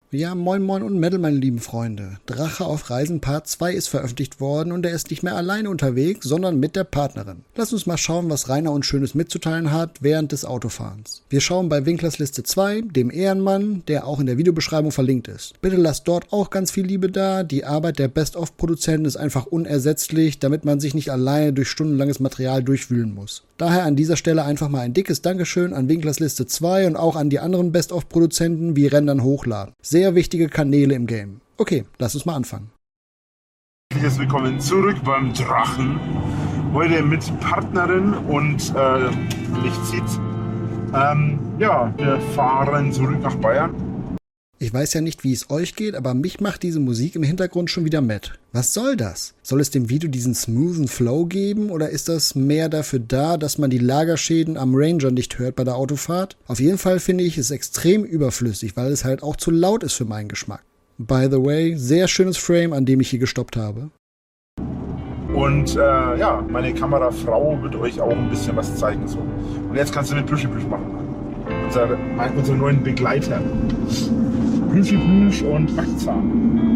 Ja, moin moin und Metal, meine lieben Freunde. Drache auf Reisen Part 2 ist veröffentlicht worden und er ist nicht mehr alleine unterwegs, sondern mit der Partnerin. Lasst uns mal schauen, was Rainer uns Schönes mitzuteilen hat während des Autofahrens. Wir schauen bei Winklers Liste 2, dem Ehrenmann, der auch in der Videobeschreibung verlinkt ist. Bitte lasst dort auch ganz viel Liebe da. Die Arbeit der Best-of-Produzenten ist einfach unersetzlich, damit man sich nicht alleine durch stundenlanges Material durchwühlen muss. Daher an dieser Stelle einfach mal ein dickes Dankeschön an Winklers Liste 2 und auch an die anderen Best-of-Produzenten wie Rendern Hochladen. Sehr wichtige Kanäle im Game. Okay, lass uns mal anfangen. Herzlich willkommen zurück beim Drachen. Heute mit Partnerin und Lichtseat. Wir fahren zurück nach Bayern. Ich weiß ja nicht, wie es euch geht, aber mich macht diese Musik im Hintergrund schon wieder matt. Was soll das? Soll es dem Video diesen smoothen Flow geben oder ist das mehr dafür da, dass man die Lagerschäden am Ranger nicht hört bei der Autofahrt? Auf jeden Fall finde ich es extrem überflüssig, weil es halt auch zu laut ist für meinen Geschmack. By the way, sehr schönes Frame, an dem ich hier gestoppt habe. Und meine Kamerafrau wird euch auch ein bisschen was zeigen. So. Und jetzt kannst du mit Plüschi-Plüsch machen. Unsere neuen Begleiter. Plüschi-Plüsch und Hackzahn.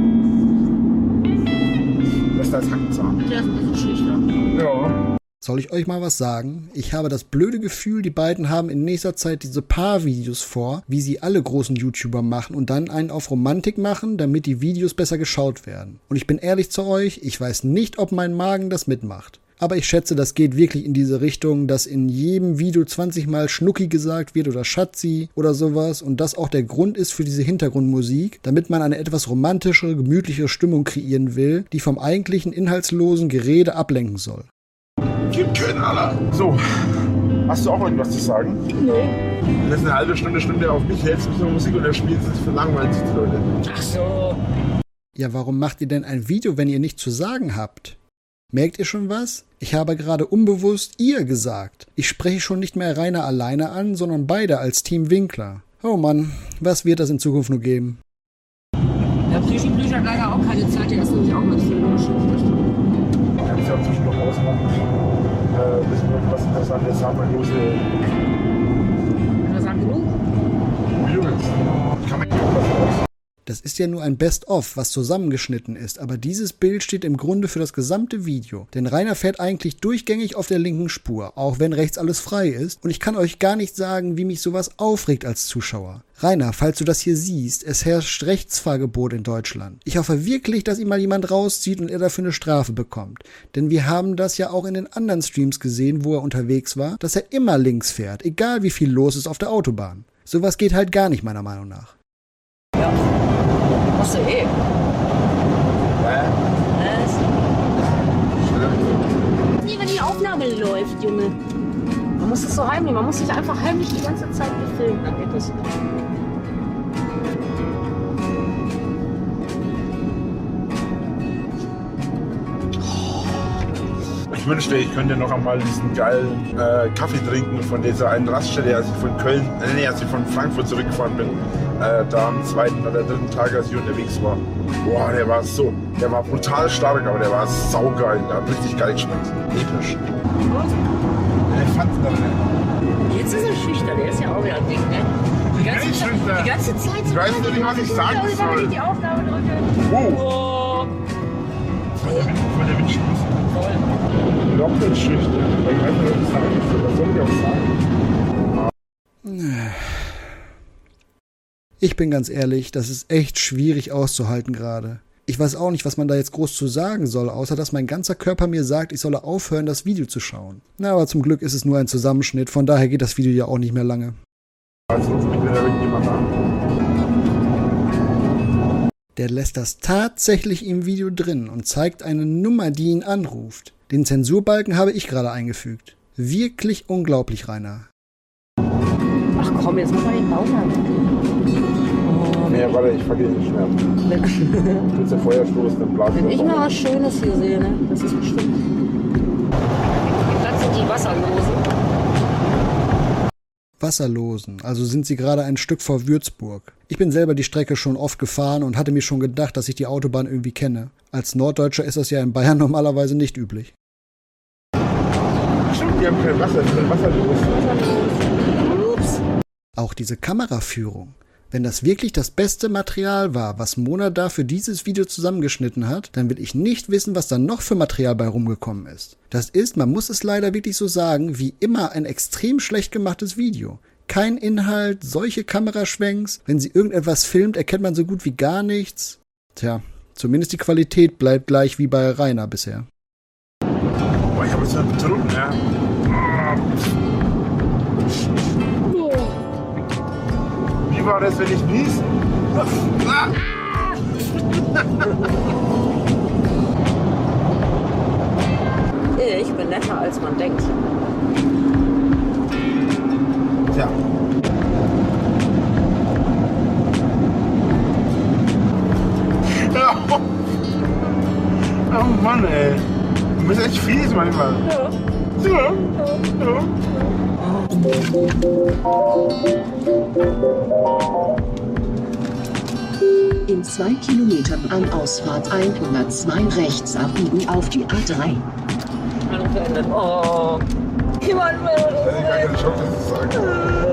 Das ist als Hackzahn. Der ist ein bisschen schüchtern. Ja. Soll ich euch mal was sagen? Ich habe das blöde Gefühl, die beiden haben in nächster Zeit diese Paar-Videos vor, wie sie alle großen YouTuber machen und dann einen auf Romantik machen, damit die Videos besser geschaut werden. Und ich bin ehrlich zu euch, ich weiß nicht, ob mein Magen das mitmacht. Aber ich schätze, das geht wirklich in diese Richtung, dass in jedem Video 20 Mal Schnucki gesagt wird oder Schatzi oder sowas und das auch der Grund ist für diese Hintergrundmusik, damit man eine etwas romantischere, gemütlichere Stimmung kreieren will, die vom eigentlichen inhaltslosen Gerede ablenken soll. Gib Knaller. So, hast du auch irgendwas zu sagen? Nee. Wenn jetzt eine halbe Stunde auf mich hältst mit der Musik und der spielt, ist es für langweilig, die Leute. Ach so. Ja, warum macht ihr denn ein Video, wenn ihr nichts zu sagen habt? Merkt ihr schon was? Ich habe gerade unbewusst ihr gesagt. Ich spreche schon nicht mehr Rainer alleine an, sondern beide als Team Winkler. Oh Mann, was wird das in Zukunft nur geben? Der Plüschi-Plüsch hat leider auch keine Zeit, der ist nämlich auch mit Film beschäftigt. Kannst du auch zwischendurch ausmachen. Wissen wir, was Interessantes haben wir lose. Interessant genug? Wie du willst. Kann man was aus. Das ist ja nur ein Best-of, was zusammengeschnitten ist, aber dieses Bild steht im Grunde für das gesamte Video. Denn Rainer fährt eigentlich durchgängig auf der linken Spur, auch wenn rechts alles frei ist. Und ich kann euch gar nicht sagen, wie mich sowas aufregt als Zuschauer. Rainer, falls du das hier siehst, es herrscht Rechtsfahrgebot in Deutschland. Ich hoffe wirklich, dass ihn mal jemand rauszieht und er dafür eine Strafe bekommt. Denn wir haben das ja auch in den anderen Streams gesehen, wo er unterwegs war, dass er immer links fährt, egal wie viel los ist auf der Autobahn. Sowas geht halt gar nicht, meiner Meinung nach. Ja. Machst du eh. Was? Nee, wenn die Aufnahme läuft, Junge. Man muss es so heimlich, man muss sich einfach heimlich die ganze Zeit befilmen, dann geht das. Ich wünschte, ich könnte noch einmal diesen geilen Kaffee trinken von dieser einen Raststätte, als ich von als ich von Frankfurt zurückgefahren bin. Da am zweiten oder dritten Tag, als ich unterwegs war. Boah, der war brutal stark, aber der war saugeil. Der hat richtig geil geschmeckt. Episch. Elefanten da drin. Jetzt ist er schüchtern, der ist ja auch wieder ein Ding, ne? Die ganze Zeit. Ich weiß nicht, was ich sagen soll. Wenn ich die Aufnahme drücke. Oh. Von der Windstoß. Doppelt schüchtern. Ich weiß nicht, was ich sagen soll. Was soll ich auch sagen? Ich bin ganz ehrlich, das ist echt schwierig auszuhalten gerade. Ich weiß auch nicht, was man da jetzt groß zu sagen soll, außer dass mein ganzer Körper mir sagt, ich solle aufhören, das Video zu schauen. Na, aber zum Glück ist es nur ein Zusammenschnitt, von daher geht das Video ja auch nicht mehr lange. Also, ich bin ja irgendjemand da. Der lässt das tatsächlich im Video drin und zeigt eine Nummer, die ihn anruft. Den Zensurbalken habe ich gerade eingefügt. Wirklich unglaublich, Rainer. Ach komm, jetzt mach mal den Baum an. Nee, warte, ich vergehe nicht mehr. Du willst ja Feuer stoßen, dann blasen wir. Wenn ich mal was Schönes hier sehe, ne? Das ist bestimmt. Das sind die Wasserlosen. Wasserlosen, also sind sie gerade ein Stück vor Würzburg. Ich bin selber die Strecke schon oft gefahren und hatte mir schon gedacht, dass ich die Autobahn irgendwie kenne. Als Norddeutscher ist das ja in Bayern normalerweise nicht üblich. Stimmt, die haben kein Wasser, die sind wasserlos. Ups. Auch diese Kameraführung. Wenn das wirklich das beste Material war, was Mona da für dieses Video zusammengeschnitten hat, dann will ich nicht wissen, was da noch für Material bei rumgekommen ist. Das ist, man muss es leider wirklich so sagen, wie immer ein extrem schlecht gemachtes Video. Kein Inhalt, solche Kameraschwenks. Wenn sie irgendetwas filmt, erkennt man so gut wie gar nichts. Tja, zumindest die Qualität bleibt gleich wie bei Rainer bisher. Boah, ich hab jetzt betrunken, ja. Wie war das, wenn ich nies? Ich bin netter, als man denkt. Tja. Oh Mann, ey. Du bist echt fies manchmal. Ja. Ja. Ja. In 2 Kilometern an Ausfahrt 102 rechts abbiegen auf die A3. Beendet. Oh. Jemand will Ich hatte gar keine Chance, das zu sagen.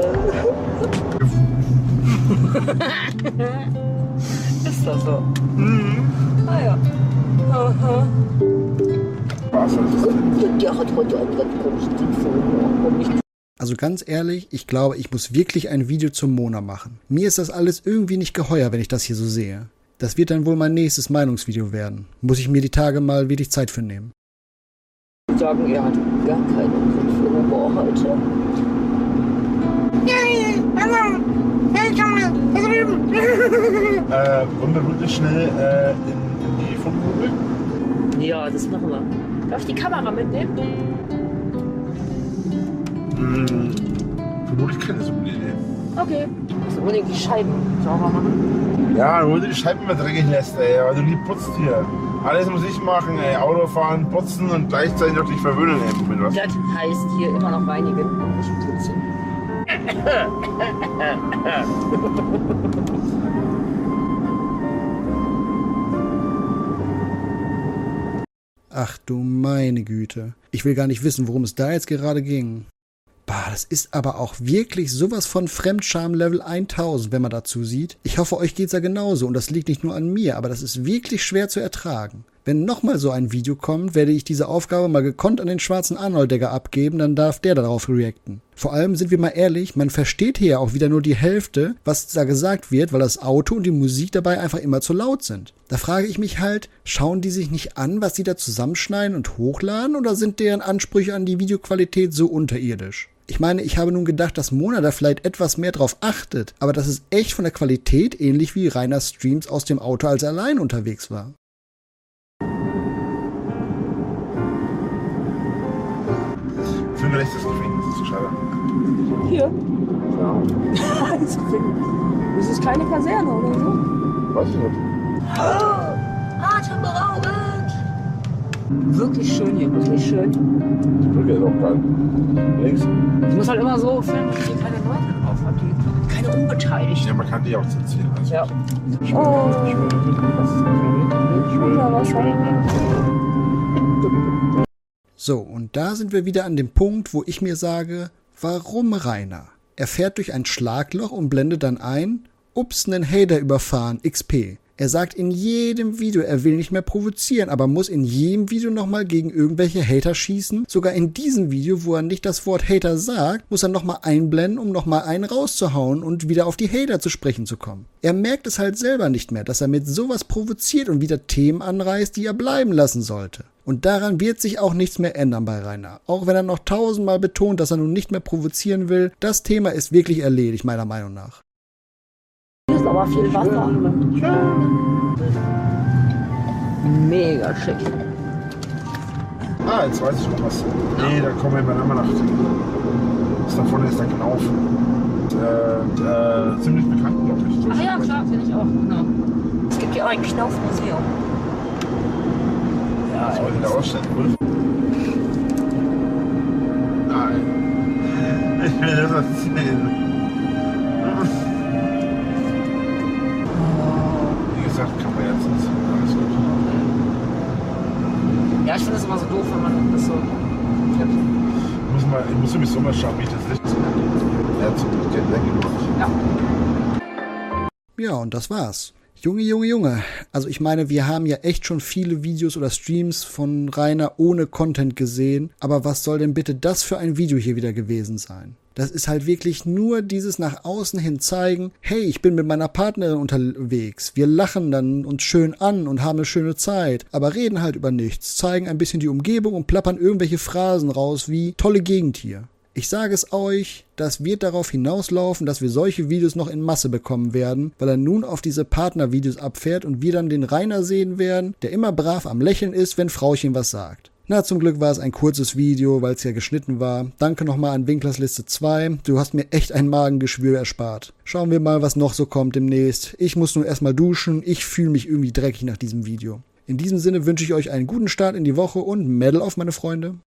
Ist das so? Mhm. Ah ja. Aha. Was soll das denn? Der hat heute einen ganz komischen Film. Also ganz ehrlich, ich glaube, ich muss wirklich ein Video zum Mona machen. Mir ist das alles irgendwie nicht geheuer, wenn ich das hier so sehe. Das wird dann wohl mein nächstes Meinungsvideo werden. Muss ich mir die Tage mal wirklich Zeit für nehmen. Sagen, er hat gar keinen Grund für Humor heute. Wollen wir wirklich schnell in die Fundgrube? Ja, das machen wir. Darf ich die Kamera mitnehmen? Vermutlich keine so gute Idee. Okay. Also unbedingt die Scheiben sauber machen. Ja, nur die Scheiben immer dreckig lässt, ey, weil du nie putzt hier. Alles muss ich machen, ey. Autofahren, putzen und gleichzeitig noch dich verwöhnen, ey. Mit was? Das heißt hier immer noch reinigen und nicht putzen. Ach du meine Güte. Ich will gar nicht wissen, worum es da jetzt gerade ging. Bah, das ist aber auch wirklich sowas von Fremdscham-Level 1000, wenn man dazu sieht. Ich hoffe, euch geht's ja genauso und das liegt nicht nur an mir, aber das ist wirklich schwer zu ertragen. Wenn nochmal so ein Video kommt, werde ich diese Aufgabe mal gekonnt an den schwarzen Arnold-Degger abgeben, dann darf der darauf reacten. Vor allem sind wir mal ehrlich, man versteht hier ja auch wieder nur die Hälfte, was da gesagt wird, weil das Auto und die Musik dabei einfach immer zu laut sind. Da frage ich mich halt, schauen die sich nicht an, was sie da zusammenschneiden und hochladen, oder sind deren Ansprüche an die Videoqualität so unterirdisch? Ich meine, ich habe nun gedacht, dass Mona da vielleicht etwas mehr drauf achtet, aber das ist echt von der Qualität ähnlich wie Rainers Streams aus dem Auto, als er allein unterwegs war. Für rechts das Gefängnis, das ist so schade. Hier? Ja. Das ist keine Kaserne oder so? Weiß ich nicht. Atemberaubend! Wirklich schön hier, wirklich schön. Die Brücke ist auch geil. Links. Ich muss halt immer so filmen, dass hier keine Leute drauf hat, keine Unbeteiligten. Ja, man kann die auch zensieren. Also Ja. Ich schwöre. So, und da sind wir wieder an dem Punkt, wo ich mir sage, warum Rainer? Er fährt durch ein Schlagloch und blendet dann ein, ups, nen Hater überfahren, XP. Er sagt in jedem Video, er will nicht mehr provozieren, aber muss in jedem Video nochmal gegen irgendwelche Hater schießen. Sogar in diesem Video, wo er nicht das Wort Hater sagt, muss er nochmal einblenden, um nochmal einen rauszuhauen und wieder auf die Hater zu sprechen zu kommen. Er merkt es halt selber nicht mehr, dass er mit sowas provoziert und wieder Themen anreißt, die er bleiben lassen sollte. Und daran wird sich auch nichts mehr ändern bei Rainer. Auch wenn er noch 1000-mal betont, dass er nun nicht mehr provozieren will, das Thema ist wirklich erledigt, meiner Meinung nach. Hier ist aber viel Wasser. Mega schick. Ah, jetzt weiß ich noch was. Nee, da kommen wir bei einer Nacht. Das da vorne ist der Knauf. Ziemlich bekannt, glaube ich. Ach ja, klar, finde ich auch. Genau. Es gibt ja auch ein Knaufmuseum. Ja, Was wollte der ausstellen, oder? Nein. Ich will das erzählen. Wie gesagt, kann man jetzt nicht. Alles gut. Ja, ich finde das immer so doof, wenn man das so. Ich muss sowieso mal schauen, wie ich das Licht so. Ja, zum Glück geht weg. Ja. Ja, und das war's. Junge. Also ich meine, wir haben ja echt schon viele Videos oder Streams von Rainer ohne Content gesehen. Aber was soll denn bitte das für ein Video hier wieder gewesen sein? Das ist halt wirklich nur dieses nach außen hin zeigen, hey, ich bin mit meiner Partnerin unterwegs. Wir lachen dann uns schön an und haben eine schöne Zeit, aber reden halt über nichts, zeigen ein bisschen die Umgebung und plappern irgendwelche Phrasen raus wie tolle Gegend hier. Ich sage es euch, das wird darauf hinauslaufen, dass wir solche Videos noch in Masse bekommen werden, weil er nun auf diese Partnervideos abfährt und wir dann den Rainer sehen werden, der immer brav am Lächeln ist, wenn Frauchen was sagt. Na, zum Glück war es ein kurzes Video, weil es ja geschnitten war. Danke nochmal an Winklers Liste 2. Du hast mir echt ein Magengeschwür erspart. Schauen wir mal, was noch so kommt demnächst. Ich muss nun erstmal duschen. Ich fühle mich irgendwie dreckig nach diesem Video. In diesem Sinne wünsche ich euch einen guten Start in die Woche und Medal auf, meine Freunde.